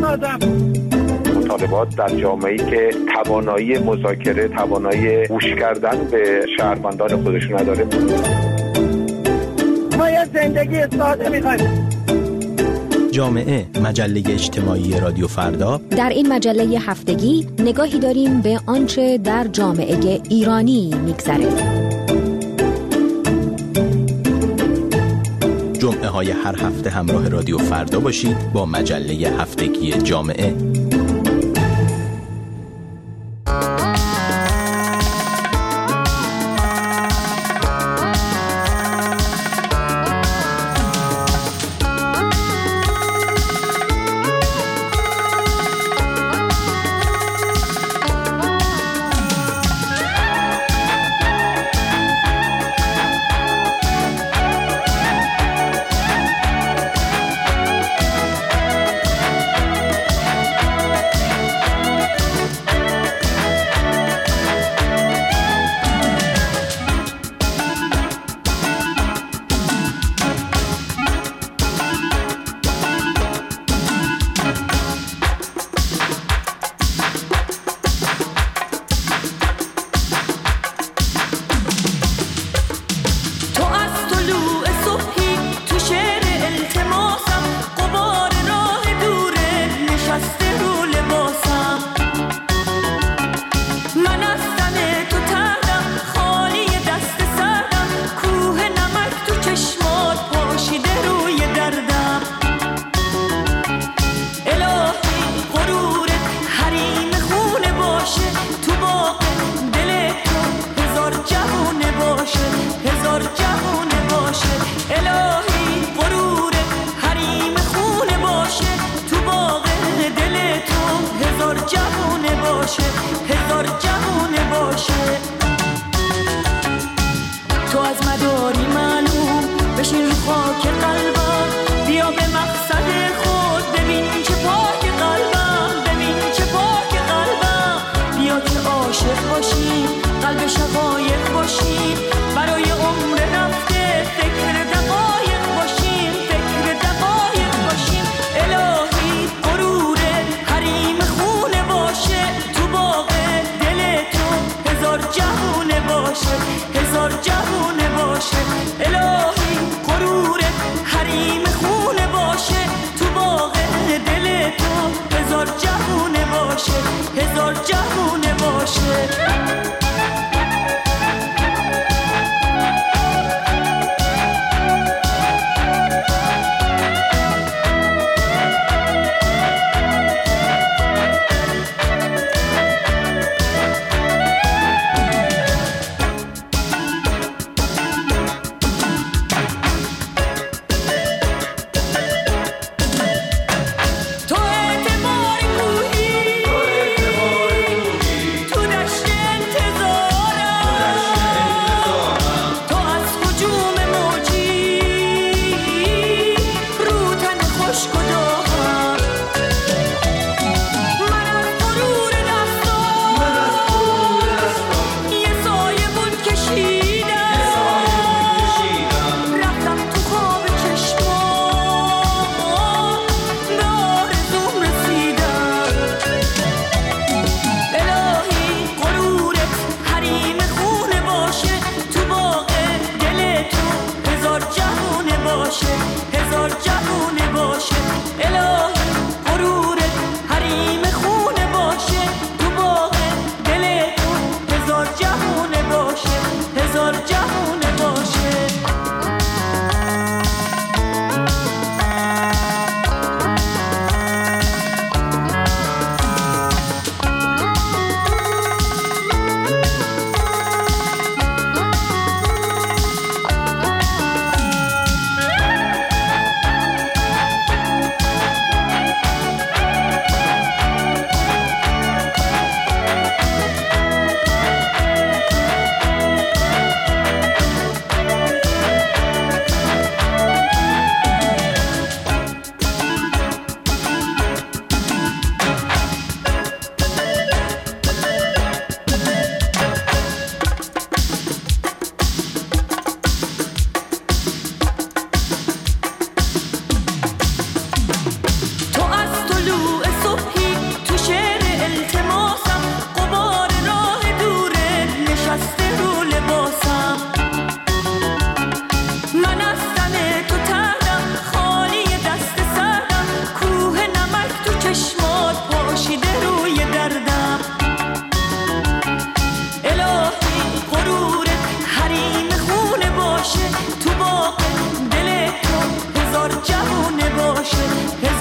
آدم. مطالبات در جامعه‌ای که توانایی مذاکره، توانایی گوش کردن به شهروندان خودشون نداره. ما یه زندگی ساده می‌خوایم. جامعه، مجله اجتماعی رادیو فردا. در این مجله هفتگی نگاهی داریم به آنچه در جامعه ایرانی می‌گذره. جمعه های هر هفته همراه رادیو فردا باشید با مجله هفتگی جامعه.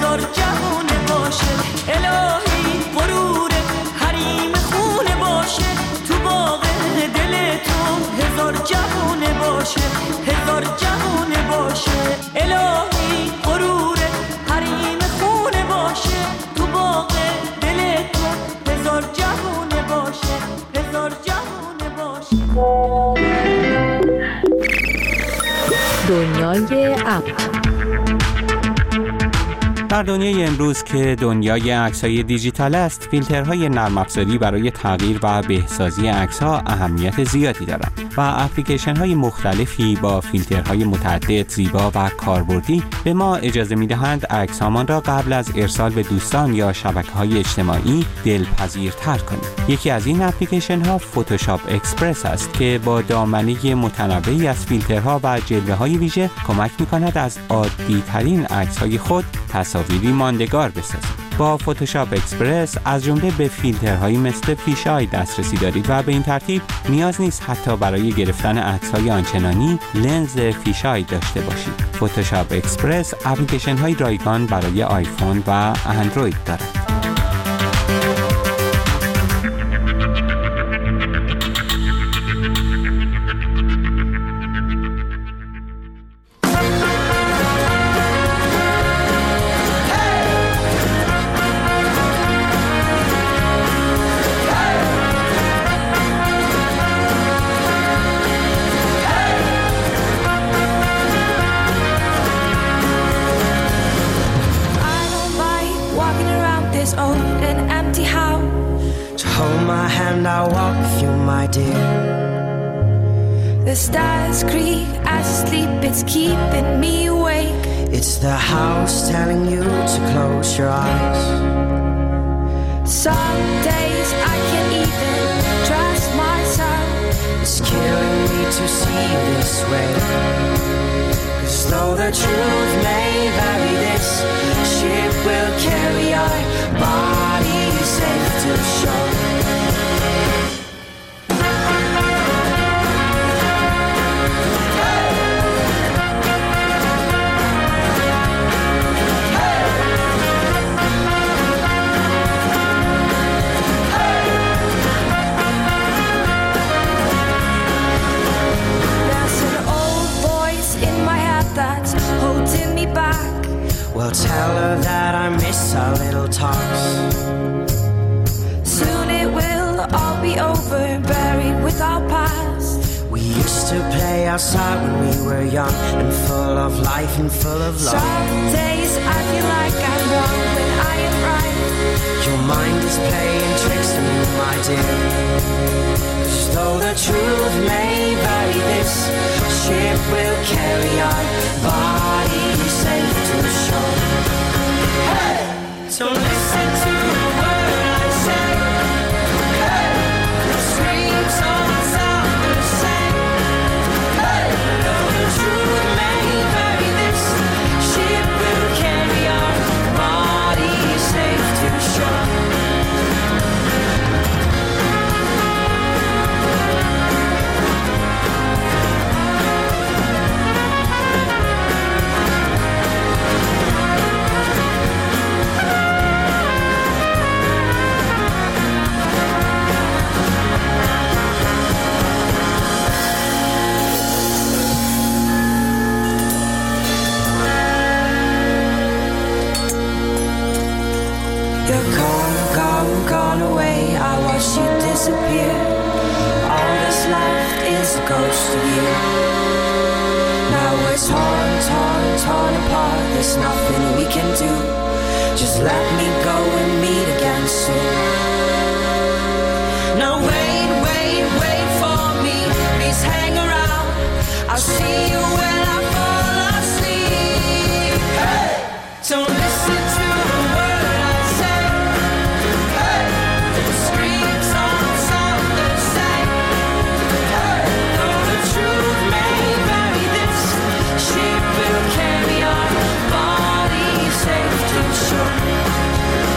هزار جهونه باشه. الهی غرور حریم خونه باشه، تو باغ دل تو هزار جهونه باشه، هزار جهونه باشه. الهی غرور حریم خونه باشه، تو باغ دل تو هزار جهونه باشه، هزار جهونه باشه. دنیای اپ. در دنیای امروز که دنیای عکس‌های دیجیتال است، فیلترهای نرم افزاری برای تغییر و بهسازی عکس‌ها اهمیت زیادی دارند و اپلیکیشن‌های مختلفی با فیلترهای متعدد، زیبا و کاربردی به ما اجازه می‌دهند عکس‌هامان را قبل از ارسال به دوستان یا شبکه‌های اجتماعی دلپذیرتر کنیم. یکی از این اپلیکیشن‌ها فتوشاپ اکسپرس است که با دامنه متنوعی از فیلترها و جلوه‌های ویژه کمک می‌کند از عادی‌ترین عکس‌های خود تصاویری ماندگار بسازید. با فتوشاپ اکسپرس از جمله به فیلترهایی مثل فیشای دسترسی دارید و به این ترتیب نیاز نیست حتی برای گرفتن عکس‌های آنچنانی لنز فیشای داشته باشید. فتوشاپ اکسپرس اپلیکیشن‌های رایگان برای آیفون و اندروید دارد. The stars creak as I sleep, it's keeping me awake. It's the house telling you to close your eyes. Some days I can't even trust myself. It's killing me to see this way. 'Cause though the truth may vary, this ship will carry our bodies safe to shore. Well, tell her that I miss our little talks. Soon it will all be over, buried with our past. We used to play outside when we were young and full of life and full of love. Some days I feel like I'm wrong when I am right. Your mind is playing tricks on you, my dear. 'Cause though the truth may vary, this ship will carry our bodies safe to shore. Hey! So listen to the word I say. Hey! The streams all sound the same. Hey! Though the truth may vary, this ship will carry our bodies safe to shore. You're gone away. I watched you disappear. All that's left is a ghost of you. Now we're torn apart. There's nothing we can do. Just let me go and meet again soon. Now wait for me. Please hang around. I'll see you when I fall asleep. Hey! Don't listen to the word I say. Hey! The screams all sound the same. Hey! Though the truth may vary, this ship will carry our bodies safe to shore.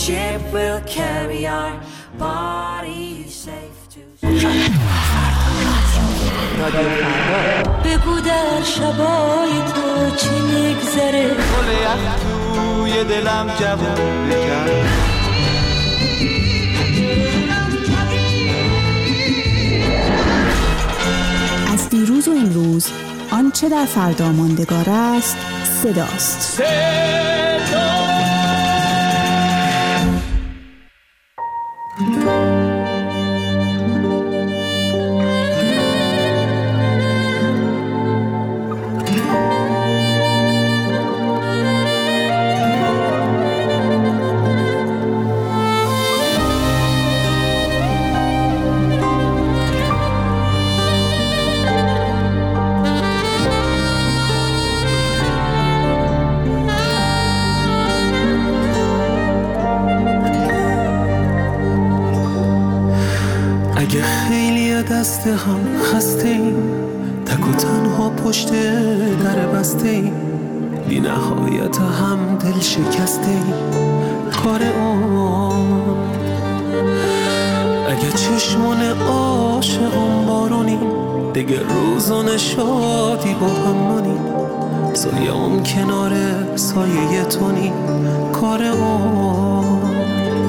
ship will carry our bodies safe to بگو در شبای تو چی میگذره گل یخ توی دلم جوون بکن از دیروز و امروز آنچه در فردا ماندگار است صداست. اگه خیلی دست هم خسته ایم تک و تنها پشت در بسته ایم بی نهایت هم دل شکسته ایم کار اون اگه چشمان عاشقم بارونیم دیگه روزان شادی با هم مونیم سایه‌ام کنار سایه تونیم کار اون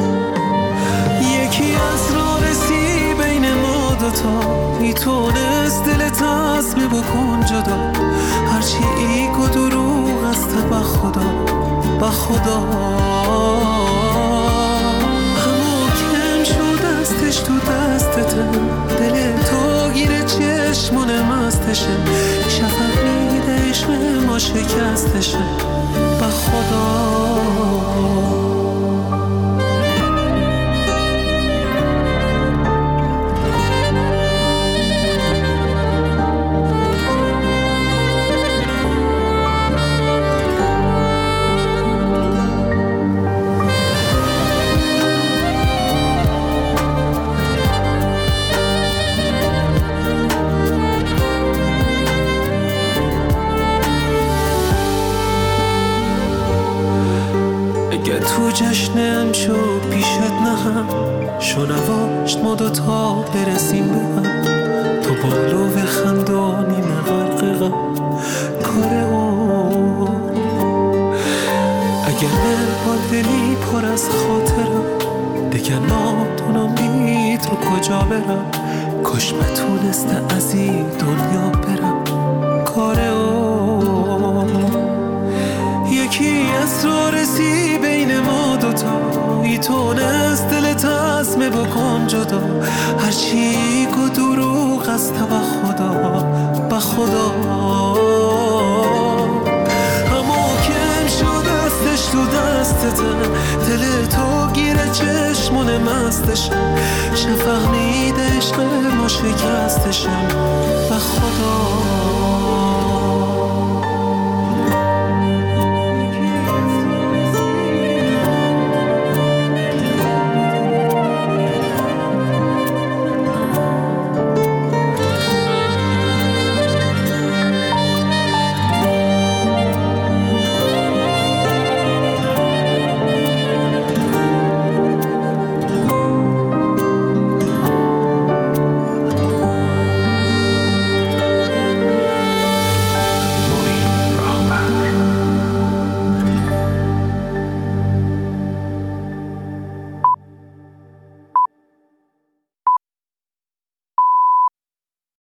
یکی از راه رسی بین ما دوتا میتونست دلت عزم بکن جدا هرچی ایگ و دروغ است به خدا همو کم شد دستش تو دستته دل تو گیره چشمون مستشه شفق میده عشق ما شکستشه به خدا تو جشنم شو پیشت نهم شنواشت ما دوتا برسیم به هم تو بالو و خندانیم غرق غم کار اون اگر من با دلی پر از خاطرم دیگه نادونم بی تو کجا برم کاش بتونسته از این دنیا برم کار اون یکی از راه رسی بین ما دوتا میتونست دلت عزم بکن جدا هرچی گو دروغ است به خدا اما کم شد دستش تو دستته دل تو گیره چشمون مستشه شفق میده عشق ما شکستشه به خدا